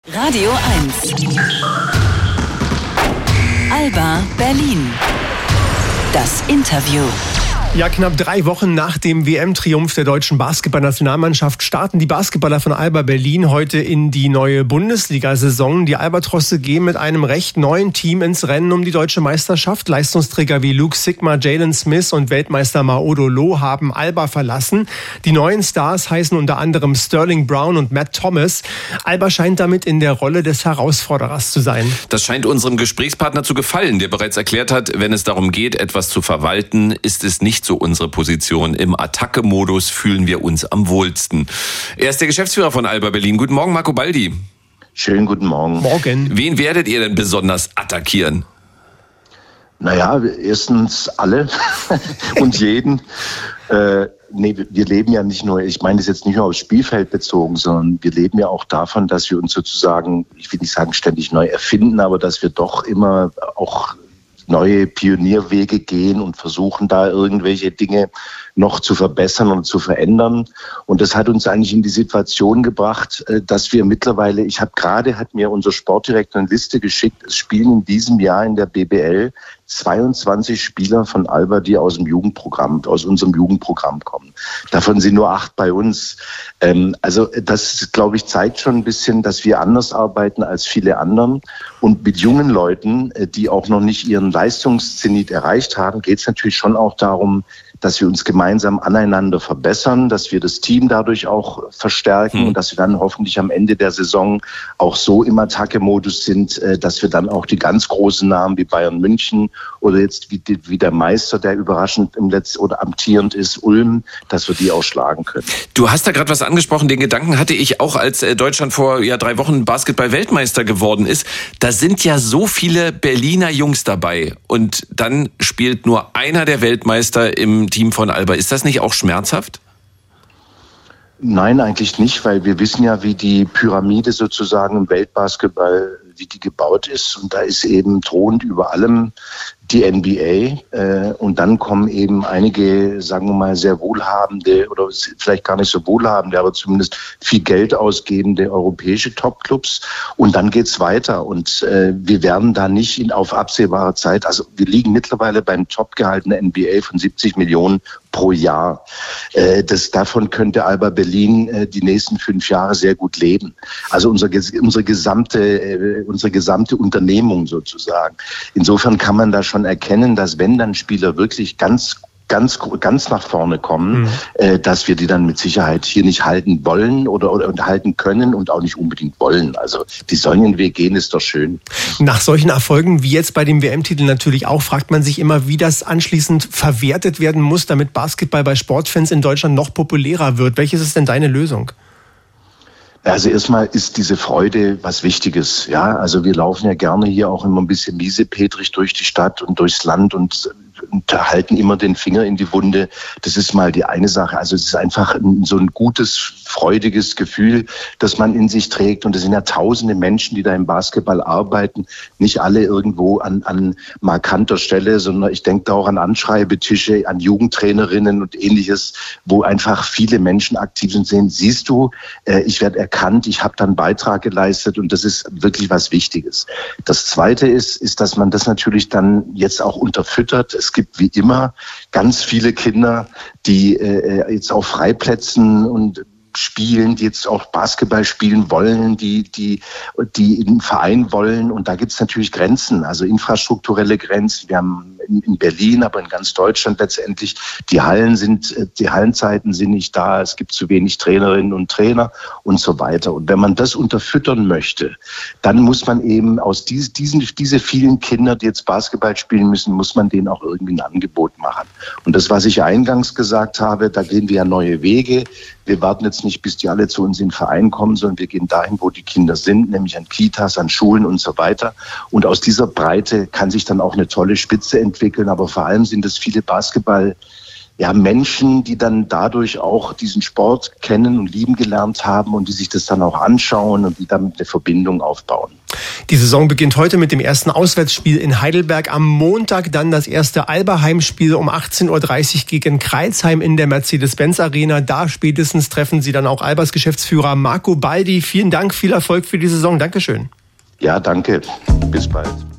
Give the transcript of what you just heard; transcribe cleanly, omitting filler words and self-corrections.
Radio 1. Alba Berlin. Das Interview. Ja, knapp 3 Wochen nach dem WM-Triumph der deutschen Basketballnationalmannschaft starten die Basketballer von Alba Berlin heute in die neue Bundesliga-Saison. Die Albatrosse gehen mit einem recht neuen Team ins Rennen um die deutsche Meisterschaft. Leistungsträger wie Luke Sigma, Jalen Smith und Weltmeister Maodo Lo haben Alba verlassen. Die neuen Stars heißen unter anderem Sterling Brown und Matt Thomas. Alba scheint damit in der Rolle des Herausforderers zu sein. Das scheint unserem Gesprächspartner zu gefallen, der bereits erklärt hat, wenn es darum geht, etwas zu verwalten, ist es nicht so unsere Position. Im Attacke-Modus fühlen wir uns am wohlsten. Er ist der Geschäftsführer von Alba Berlin. Guten Morgen, Marco Baldi. Schönen guten Morgen. Morgen. Wen werdet ihr denn besonders attackieren? Naja, erstens alle und jeden. Wir leben ja nicht nur, ich meine das jetzt nicht nur aufs Spielfeld bezogen, sondern wir leben ja auch davon, dass wir uns sozusagen, ich will nicht sagen ständig neu erfinden, aber dass wir doch immer auch neue Pionierwege gehen und versuchen da irgendwelche Dinge noch zu verbessern und zu verändern. Und das hat uns eigentlich in die Situation gebracht, dass wir mittlerweile, hat mir unser Sportdirektor eine Liste geschickt, es spielen in diesem Jahr in der BBL 22 Spieler von Alba, die aus unserem Jugendprogramm kommen. Davon sind nur 8 bei uns. Also das, glaube ich, zeigt schon ein bisschen, dass wir anders arbeiten als viele anderen. Und mit jungen Leuten, die auch noch nicht ihren Leistungszenit erreicht haben, geht es natürlich schon auch darum, dass wir uns gemeinsam aneinander verbessern, dass wir das Team dadurch auch verstärken und dass wir dann hoffentlich am Ende der Saison auch so im Attacke-Modus sind, dass wir dann auch die ganz großen Namen wie Bayern München oder jetzt wie der Meister, der überraschend oder amtierend ist, Ulm, dass wir die auch schlagen können. Du hast da gerade was angesprochen, den Gedanken hatte ich auch, als Deutschland vor 3 Wochen Basketball-Weltmeister geworden ist. Da sind ja so viele Berliner Jungs dabei und dann spielt nur einer der Weltmeister im Team von Alba. Ist das nicht auch schmerzhaft? Nein, eigentlich nicht, weil wir wissen ja, wie die Pyramide sozusagen im Weltbasketball, wie die gebaut ist. Und da ist eben thront über allem die NBA. Und dann kommen eben einige, sagen wir mal, sehr wohlhabende oder vielleicht gar nicht so wohlhabende, aber zumindest viel Geld ausgebende europäische Topclubs. Und dann geht's weiter. Und wir werden da nicht auf absehbare Zeit, also wir liegen mittlerweile beim top gehaltenen NBA von 70 Millionen pro Jahr. Davon könnte Alba Berlin die nächsten 5 Jahre sehr gut leben. Also unsere gesamte Unternehmung sozusagen. Insofern kann man da schon erkennen, dass wenn dann Spieler wirklich ganz nach vorne kommen, dass wir die dann mit Sicherheit hier nicht halten wollen oder halten können und auch nicht unbedingt wollen. Also die sollen den Weg gehen, ist doch schön. Nach solchen Erfolgen wie jetzt bei dem WM-Titel natürlich auch, fragt man sich immer, wie das anschließend verwertet werden muss, damit Basketball bei Sportfans in Deutschland noch populärer wird. Welches ist denn deine Lösung? Also erstmal ist diese Freude was Wichtiges. Ja, also wir laufen ja gerne hier auch immer ein bisschen miesepetrig durch die Stadt und durchs Land und halten immer den Finger in die Wunde. Das ist mal die eine Sache. Also es ist einfach so ein gutes, freudiges Gefühl, das man in sich trägt. Und es sind ja tausende Menschen, die da im Basketball arbeiten. Nicht alle irgendwo an markanter Stelle, sondern ich denke da auch an Anschreibetische, an Jugendtrainerinnen und Ähnliches, wo einfach viele Menschen aktiv sind. Sehen, siehst du, ich werde erkannt, ich habe da einen Beitrag geleistet und das ist wirklich was Wichtiges. Das Zweite ist, dass man das natürlich dann jetzt auch unterfüttert. Es gibt wie immer ganz viele Kinder, die jetzt auf Freiplätzen und spielen, die jetzt auch Basketball spielen wollen, die einen Verein wollen. Und da gibt es natürlich Grenzen, also infrastrukturelle Grenzen. Wir haben in Berlin, aber in ganz Deutschland letztendlich, die Hallenzeiten sind nicht da, es gibt zu wenig Trainerinnen und Trainer und so weiter. Und wenn man das unterfüttern möchte, dann muss man eben aus diese vielen Kinder, die jetzt Basketball spielen müssen, muss man denen auch irgendwie ein Angebot machen. Und das, was ich eingangs gesagt habe, da gehen wir ja neue Wege. Wir warten jetzt nicht, bis die alle zu uns in den Verein kommen, sondern wir gehen dahin, wo die Kinder sind, nämlich an Kitas, an Schulen und so weiter. Und aus dieser Breite kann sich dann auch eine tolle Spitze entwickeln. Aber vor allem sind es viele Menschen, die dann dadurch auch diesen Sport kennen und lieben gelernt haben und die sich das dann auch anschauen und die damit eine Verbindung aufbauen. Die Saison beginnt heute mit dem ersten Auswärtsspiel in Heidelberg. Am Montag dann das erste Alba-Heimspiel um 18.30 Uhr gegen Crailsheim in der Mercedes-Benz-Arena. Da spätestens treffen Sie dann auch Albas Geschäftsführer Marco Baldi. Vielen Dank, viel Erfolg für die Saison. Dankeschön. Ja, danke. Bis bald.